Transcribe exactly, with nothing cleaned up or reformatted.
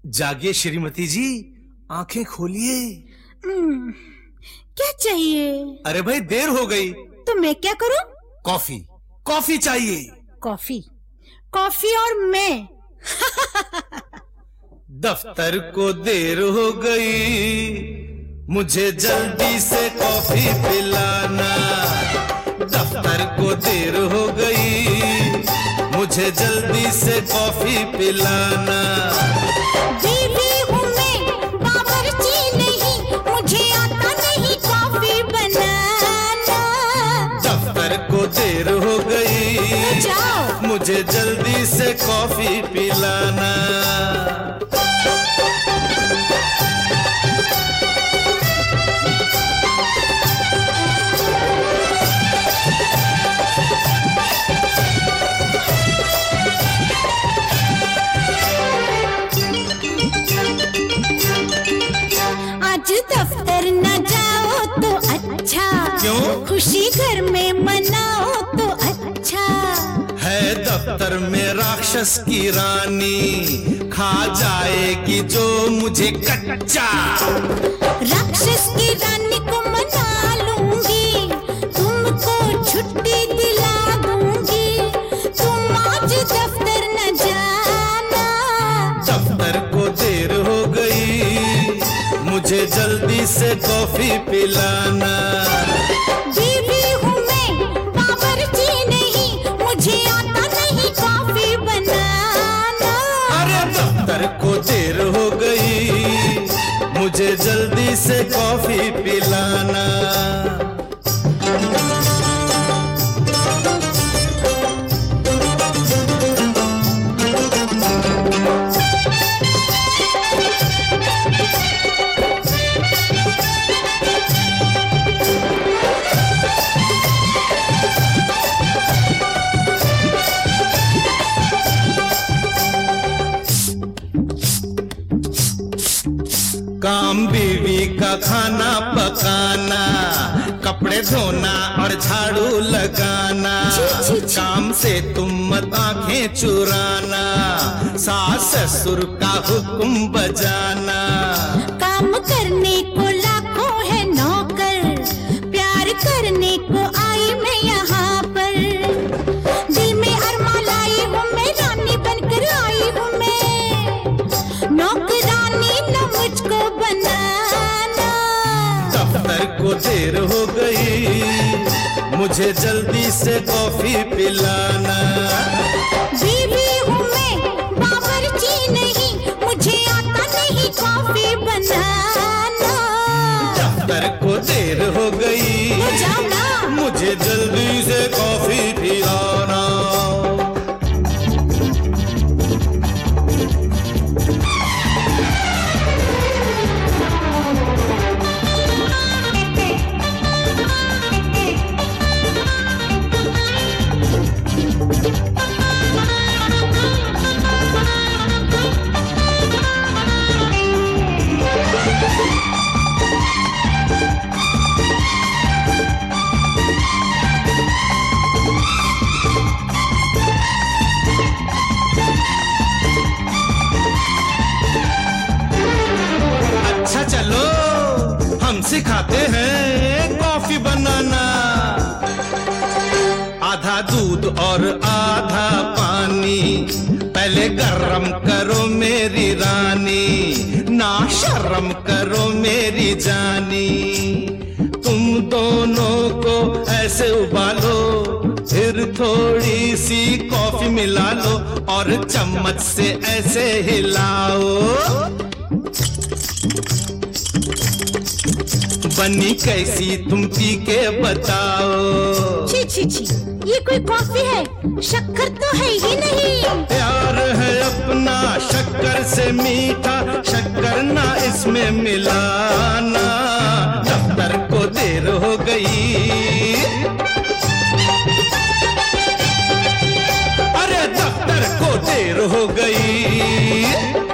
जागिए श्रीमती जी, आंखें खोलिए। क्या चाहिए? अरे भाई देर हो गई। तो मैं क्या करूं? कॉफी कॉफी चाहिए। कॉफी कॉफी और मैं दफ्तर को देर हो गई, मुझे जल्दी से कॉफी पिलाना। दफ्तर को देर हो गई, मुझे जल्दी से कॉफी पिलाना। बीवी हूँ मैं, बावर्ची नहीं, मुझे आता नहीं कॉफी बनाना। दफ्तर को देर हो गई, जाओ मुझे जल्दी से कॉफी पिलाना। आज दफ्तर न जाओ तो अच्छा। क्यों? खुशी घर में मनाओ तो अच्छा है। दफ्तर में राक्षस की रानी, खा जाएगी जो मुझे कच्चा। राक्षस की रानी को मना लूंगी, तुमको छुट्टी दिला दूंगी। तुम आज दफ्तर न जाना। दफ्तर को देर हो गई, मुझे जल्दी से कॉफी पिलाना। बीवी हूँ मैं, बावर्ची नहीं, मुझे आता नहीं कॉफी बनाना। अरे दफ्तर को देर हो गई, मुझे जल्दी से कॉफी पिलाना। काम बीवी का खाना पकाना, कपड़े धोना और झाड़ू लगाना। छी, छी, छी। काम से तुम मत आंखें चुराना, सास ससुर का हुक्म बजाना। काम करने को लाखों है नौकर, प्यार करने को आई मैं यहाँ पर। दिल में अरमान लाई हूँ मैं, रानी बनकर आई हूँ मैं, नौकरानी न मुझको बनाना। दफ्तर को देर हो गई, मुझे जल्दी से कॉफी पिलाना। बीवी हूँ मैं, बावर्ची नहीं, मुझे आता नहीं कॉफी बनाना। दफ्तर को देर हो गई, तो जाओ ना। मुझे जल्दी से कॉफी पिलाना। अच्छा चलो हम सिखाते हैं कॉफी बनाना। आधा दूध और आधा पानी, पहले गरम करो मेरी रानी, ना शर्म करो मेरी जानी। तुम दोनों को ऐसे उबालो, फिर थोड़ी सी कॉफी मिला लो और चम्मच से ऐसे हिलाओ। बनी कैसी तुम पी के बताओ। छी छी छी, ये कोई कॉफी है? शक्कर तो है ही नहीं। प्यार है अपना शक्कर से मीठा, शक्कर ना इसमें मिलाना। दफ्तर को देर हो गई, अरे दफ्तर को देर हो गई।